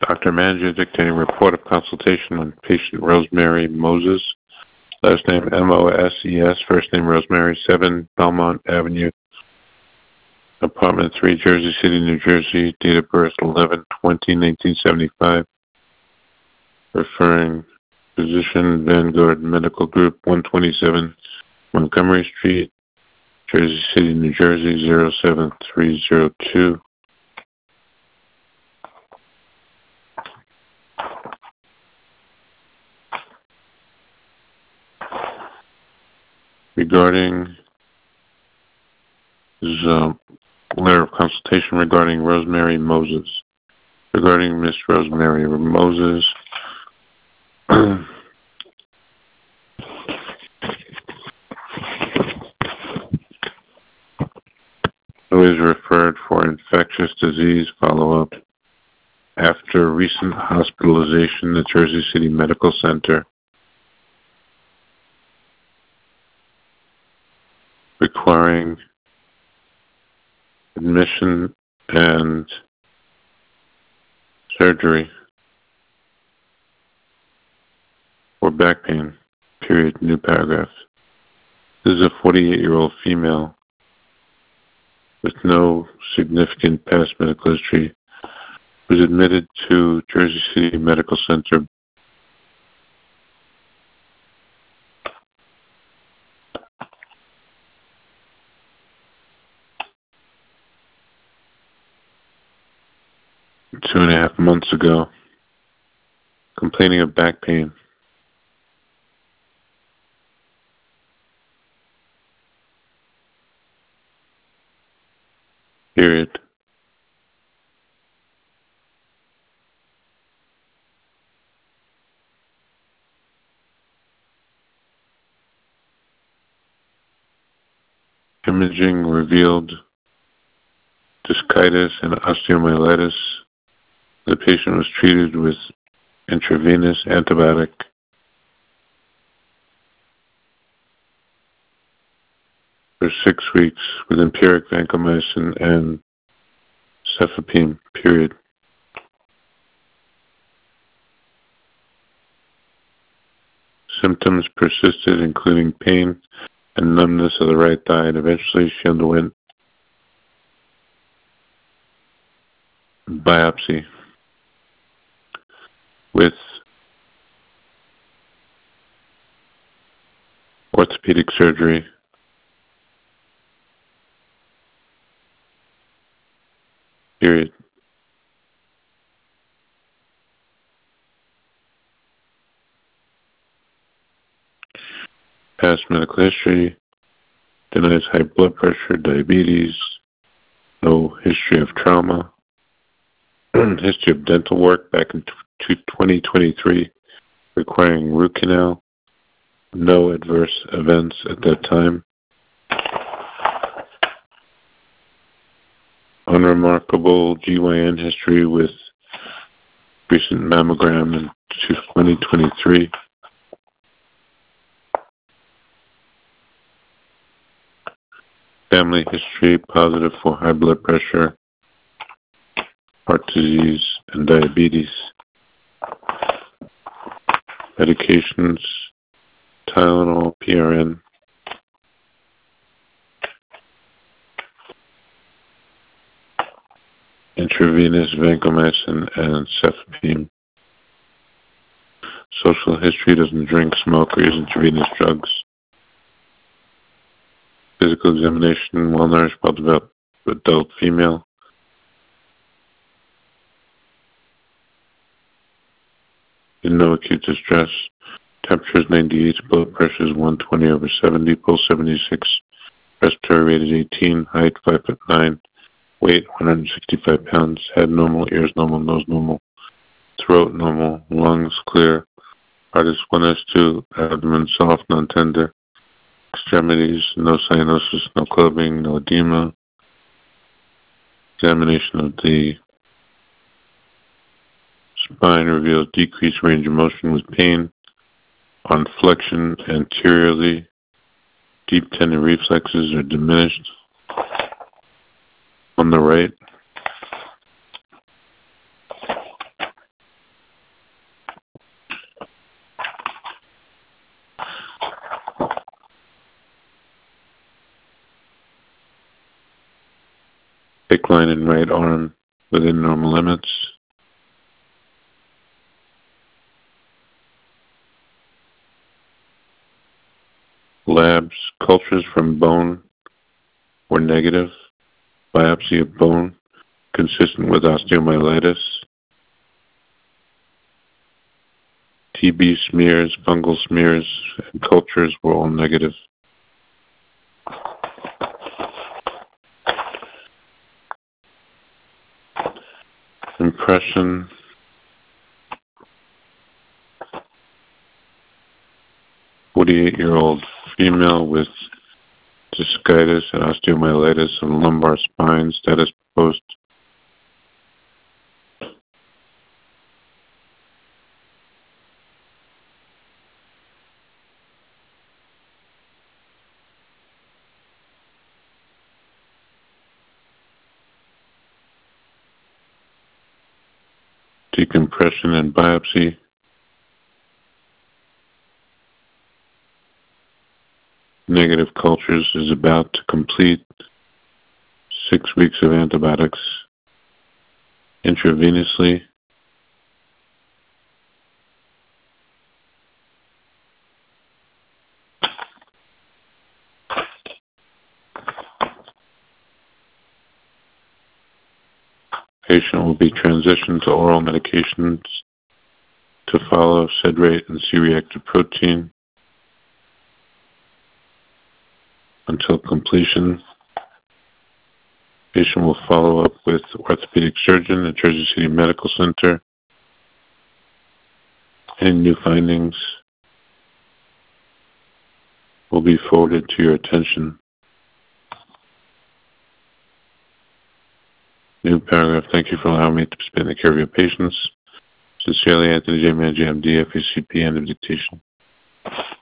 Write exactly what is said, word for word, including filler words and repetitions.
Doctor Manager dictating report of consultation on patient Rosemary Moses, last name M O S E S, first name Rosemary, seven Belmont Avenue, apartment three, Jersey City, New Jersey, date of birth eleven twenty nineteen seventy-five, referring physician Vanguard Medical Group, one twenty-seven Montgomery Street, Jersey City, New Jersey, zero seven three zero two. Regarding the letter of consultation regarding Rosemary Moses. Regarding Miss Rosemary Moses, who is referred for infectious disease follow-up after recent hospitalization at Jersey City Medical Center, requiring admission and surgery for back pain, period, new paragraph. This is a forty-eight-year-old female with no significant past medical history, was admitted to Jersey City Medical Center two and a half months ago, complaining of back pain. Period. Imaging revealed discitis and osteomyelitis. The patient was treated with intravenous antibiotic for six weeks with empiric vancomycin and cefepime, period. Symptoms persisted, including pain and numbness of the right thigh, and eventually she underwent biopsy with orthopedic surgery, period. Past medical history, denies high blood pressure, diabetes, no history of trauma, history of dental work back in twenty twenty-three, requiring root canal, no adverse events at that time. Unremarkable G Y N history with recent mammogram in twenty twenty-three. Family history positive for high blood pressure, heart disease, and diabetes. Medications, Tylenol, P R N. Intravenous vancomycin and cefepime. Social history, doesn't drink, smoke, or use intravenous drugs. Physical examination, well-nourished, well-developed adult female. No acute distress. Temperature is ninety-eight, blood pressure is one twenty over seventy, pulse seventy-six, respiratory rate is eighteen, height five foot nine, weight one hundred sixty-five pounds, head normal, ears normal, nose normal, throat normal, lungs clear, heart is one S two, abdomen soft, non-tender, extremities, no cyanosis, no clubbing, no edema. Examination of the spine reveals decreased range of motion with pain on flexion anteriorly. Deep tendon reflexes are diminished on the right. Thick line in right arm within normal limits. Labs, cultures from bone were negative. Biopsy of bone consistent with osteomyelitis. T B smears, fungal smears, and cultures were all negative. Impression. forty-eight-year-old female with discitis and osteomyelitis of lumbar spine, status post. Decompression and biopsy. Negative cultures is about to complete six weeks of antibiotics intravenously. Patient will be transitioned to oral medications to follow cedrate and C-reactive protein until completion. Patient will follow up with orthopedic surgeon at Jersey City Medical Center. Any new findings will be forwarded to your attention. New paragraph. Thank you for allowing me to participate in the care of your patients. Sincerely, Anthony J. Manji, M D, F A C P, end of dictation.